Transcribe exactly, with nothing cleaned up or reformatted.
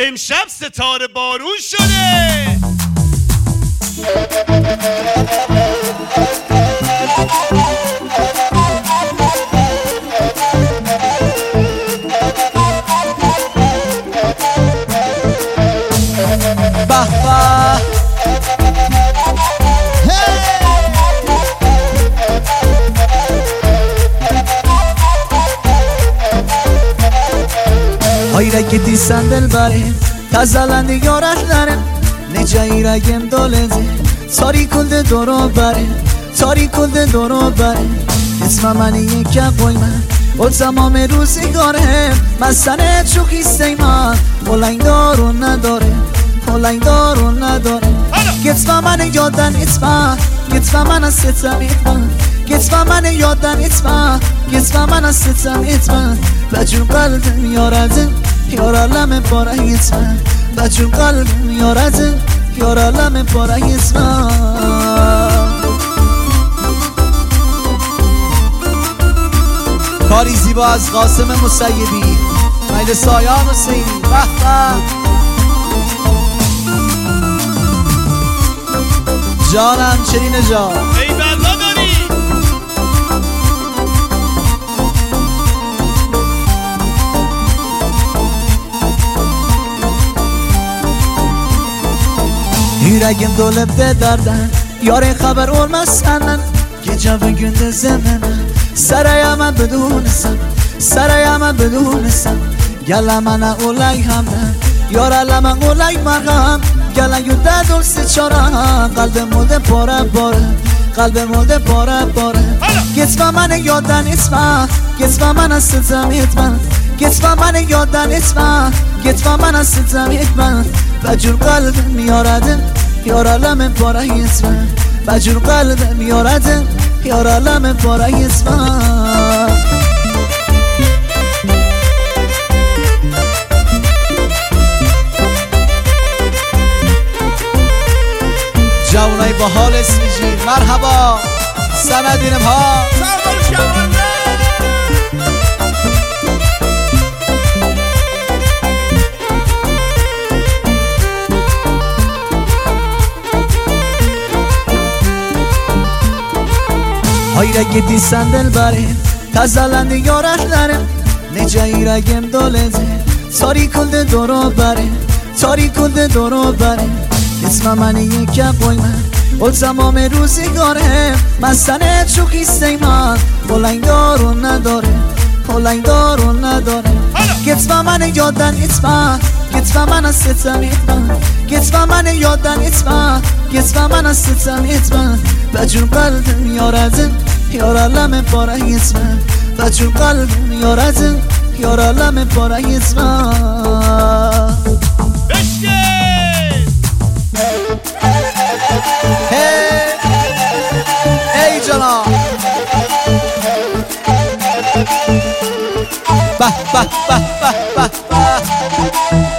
امشب ستاره بارون شده. به Hayra gitti sandal bare tazalandi yorat dare nejai ragem doleze sari kulde doro bare sari kulde doro bare اسم من یک قوی من و تمام روزگاره مسئله چوخیسته من مولنگ دارو نداره مولنگ دارو نداره گتفا من یادن اتفا گتفا من از ستم اتفا گتفا من یادن اتفا گتفا من از ستم اتفا بجون قلبم یارده یارالم باره اتفا بجون قلبم یارده یارالم باره اتفا کاری زیبا از قاسم مسیبی میل سایان حسینی به به جانم چرینه جان ای بلا داری yüreğim dolup de derden yare haber olmazsan gece ve gündüz zemine sarayama بدونسم sarayama بدونسم گلا من اولای همدن یارا من اولای مرغم گلا یوده دلسی چارا قلب مولده پاره پاره قلب مولده پاره پاره گتفا من یادن اسما گتفا من از ستم اتمن گتفا من یادن اسما گتفا من از ستم اتمن بجور قلب میاردن یارا لم پاره اسمن بجور قلب میاردن یارا لم پاره اسمن جوانای با حال اسمیجی مرحبا سندینم ها Hayra gitti sandal bare tazalandi yorat dare nejai ragem doleze sari kulde doro bare sari kulde doro bare اسم من یک قوی من و تمام روزگاره مسئله چوخیسته من مولنگ دارو نداره مولنگ دارو نداره گتفا من یادن اتفا گتفا من از ستم اتفا گتفا من یادن اتفا گتفا من از ستم اتفا بجون قلبم یارده یارا لم پاره اتفا بجون قلبم یارده یارا لم پاره اتفا ای جناب به به به به به